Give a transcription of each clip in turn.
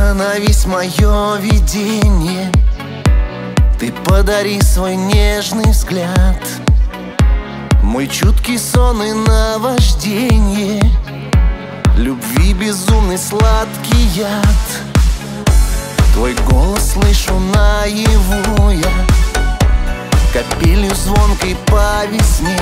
Остановись, мое видение, ты подари свой нежный взгляд, мой чуткий сон и наваждение, любви безумный сладкий яд. Твой голос слышу наяву я, капелью звонкой по весне,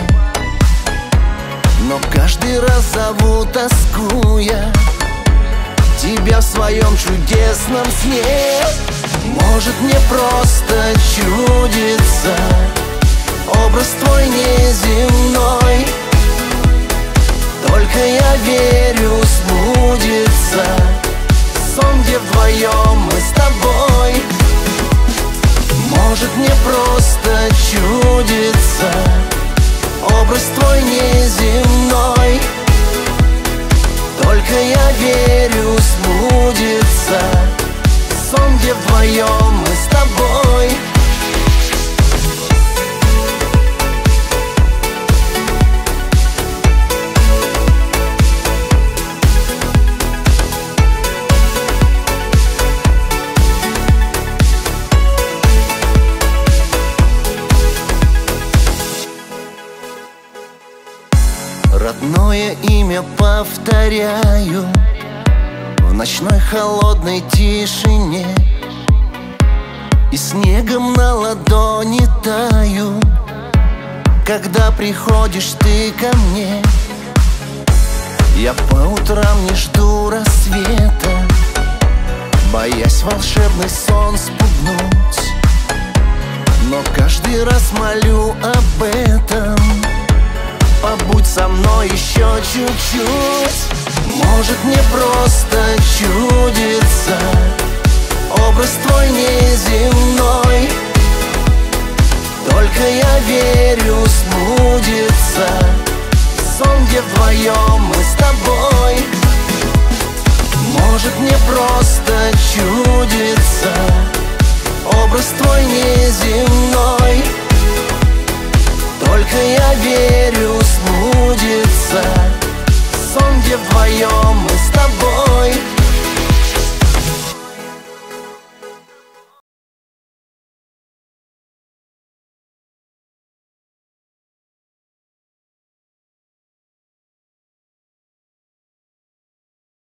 но каждый раз зову, тоскуя, тебя в своем чудесном сне. Может, мне просто чудится образ твой неземной, только я верю, сбудется сон, где вдвоем мы с тобой. Может, мне просто чудится образ твой неземной, только я верю, сбудется сон, где вдвоем мы с тобой. Родное имя повторяю в ночной холодной тишине, и снегом на ладони таю, когда приходишь ты ко мне. Я по утрам не жду рассвета, боясь волшебный сон спугнуть, но каждый раз молю об этом: побудь со мной еще чуть-чуть. Может, мне просто чудится образ твой неземной, только я верю, сбудется сон, где вдвоем мы с тобой. Может, мне просто чудится образ твой неземной, только я верю, сбудется сон, где вдвоем